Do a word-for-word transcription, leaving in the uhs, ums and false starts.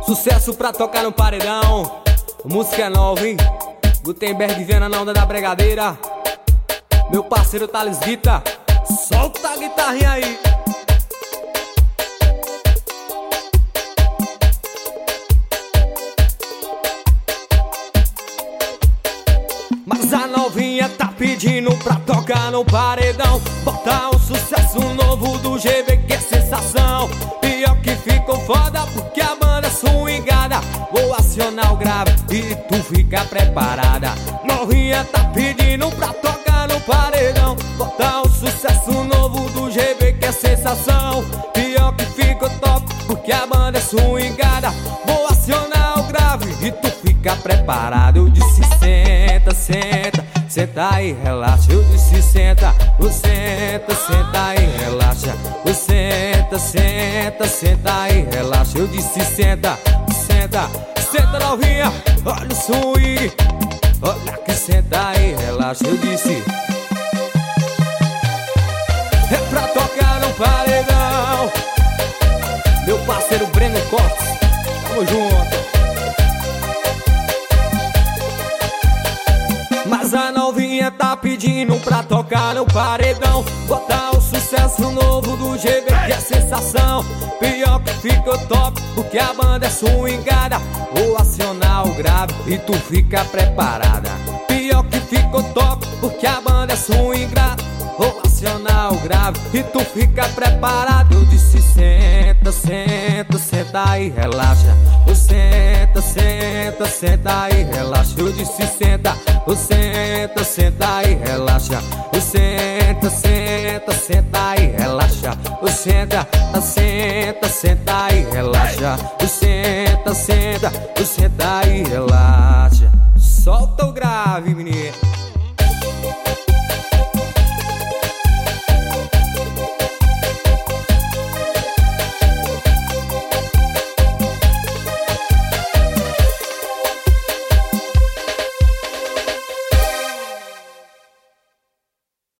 Sucesso pra tocar no paredão. Música nova, hein? Gutenberg Viana na onda da bregadeira. Meu parceiro Thales Guita, solta a guitarrinha aí. Mas a novinha tá pedindo pra tocar no paredão. Botar um sucesso novo do G V que é sensação. Pior que ficou foda porque a banda é swingada. Vou acionar o grave e tu fica preparada. Novinha tá pedindo pra tocar no paredão. Botar um sucesso novo do G V que é sensação. Pior que ficou top porque a banda é swingada. Vou acionar o grave e tu fica preparado. Eu disse senta, senta, senta e relaxa. Eu disse senta, o senta, senta e relaxa. O senta, senta, senta e relaxa. Eu disse senta, senta, senta novinha, olha o swing, olha que senta e relaxa. Eu disse é pra tocar no paredão. Meu parceiro Breno Cortes, tamo junto. Mas a novinha tá pedindo pra tocar no paredão. Botar o sucesso novo do G V que é sensação. Pior que ficou top porque a banda é swingada. Vou acionar o grave e tu fica preparada. Pior que ficou top porque a banda é swingada. Vou acionar o grave e tu fica preparado. Eu disse senta, senta, senta e relaxa. O senta, senta, senta e relaxa. Eu disse senta, o senta, senta e relaxa. O senta, senta, senta e relaxa. O senta, senta, senta e relaxa. O senta, senta, o senta e relaxa. Solta o grave, menino.